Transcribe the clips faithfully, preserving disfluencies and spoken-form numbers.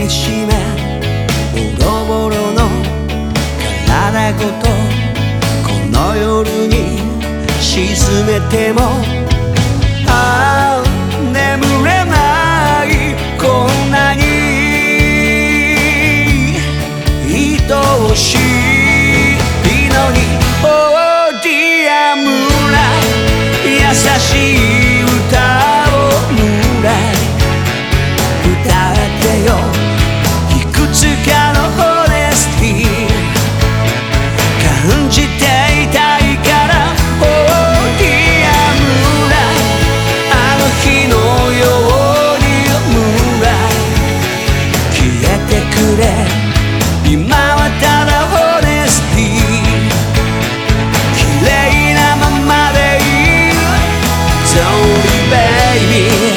けしめボロボロの体ごとこの夜に沈めてもああ眠れないこんなに愛しいのに Oh dear moonlight 優しい歌を Moonlight 歌ってよいくつかの Honesty 感じていたいから Oh dear moonlight あの日のように Moonlight 消えてくれ今はただ Honesty 綺麗なままでいい Sorry baby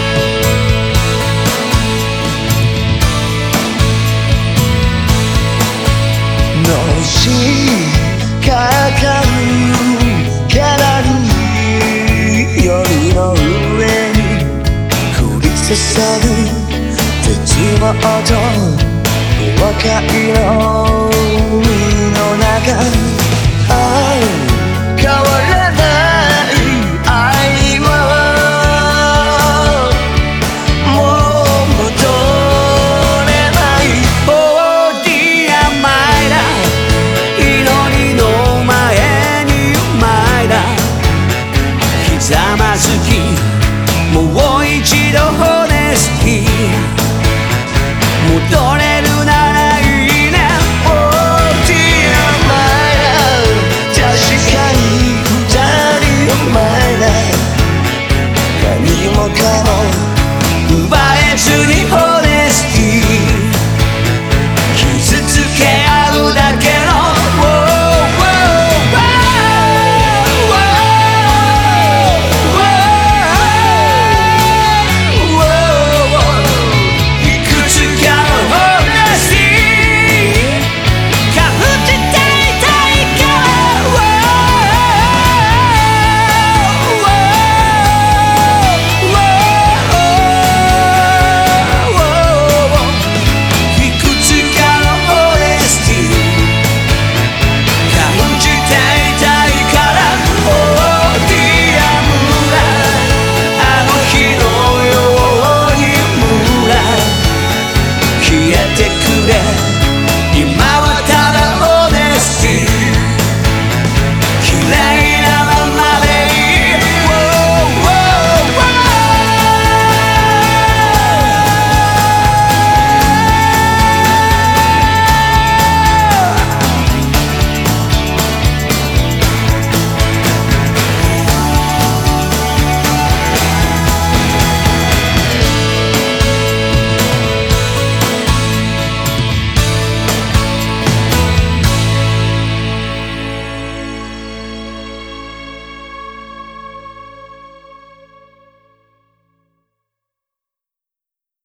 のしかかるギャラリー夜の上に降り注ぐ絶望と若いの海の中ああ変わる